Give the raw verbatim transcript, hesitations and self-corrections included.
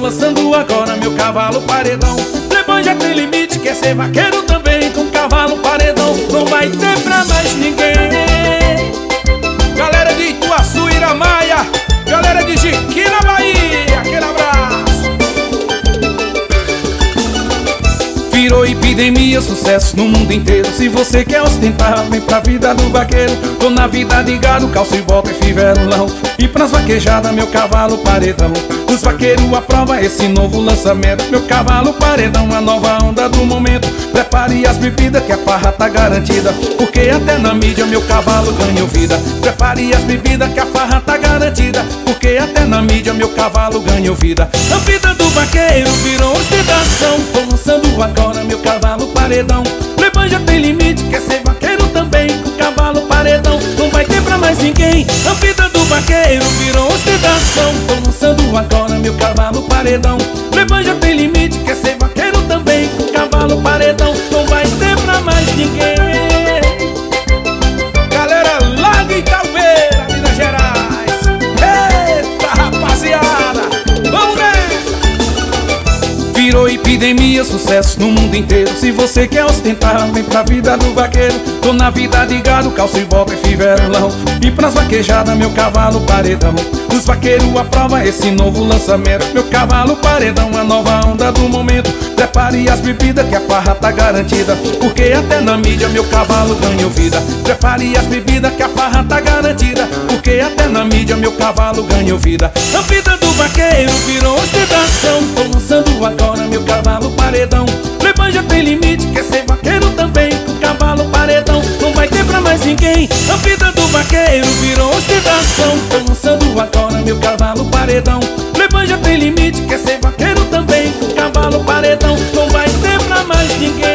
lançando agora meu cavalo paredão. Playboy já tem limite, quer ser vaqueiro também. Com cavalo paredão não vai ter pra mais ninguém. Galera de Ituaçu, Iramaia, galera de Jiquim na Bahia, aquele abraço. Virou epidemia, sucesso no mundo inteiro. Se você quer ostentar, vem pra vida do vaqueiro. Tô na vida de gado, calço e bota e fivelão. E pras vaquejadas, meu cavalo paredão. Os vaqueiros aprovam esse novo lançamento. Meu cavalo paredão, a nova onda do momento. Prepare as bebidas que a farra tá garantida, porque até na mídia meu cavalo ganhou vida. Prepare as bebidas que a farra tá garantida, porque até na mídia meu cavalo ganhou vida. A vida do vaqueiro virou ostentação. Tô lançando agora meu cavalo paredão. Playboy já tem limite, quer ser vaqueiro também. Com cavalo paredão não vai ter pra mais ninguém. A vida do vaqueiro virou ostentação. Tô lançando agora meu cavalo paredão. Playboy já tem limite, quer ser vaqueiro também. Com cavalo paredão não vai ter pra mais ninguém. Galera lá de Italveira, Minas Gerais, eita rapaziada, vamos nessa! Virou epidemia, sucesso no mundo inteiro. Se você quer ostentar, vem pra vida do vaqueiro. Tô na vida de gado, calço e bota e fivelão. E pras vaquejadas, meu cavalo paredão. Os vaqueiros aprovam esse novo lançamento. Meu cavalo paredão, a nova onda do momento. Prepare as bebidas que a farra tá garantida, porque até na mídia meu cavalo ganhou vida. Prepare as bebidas que a farra tá garantida, porque até na mídia meu cavalo ganhou vida. A vida do vaqueiro virou ostentação. Tô lançando agora meu cavalo paredão. Playboy já tem limite, quer ser vaqueiro também. Com cavalo paredão não vai ter pra mais ninguém. A vida do vaqueiro virou ostentação. Tô lançando agora meu cavalo paredão. Playboy já tem limite, quer ser vaqueiro também. Com cavalo paredão não vai ter pra mais ninguém.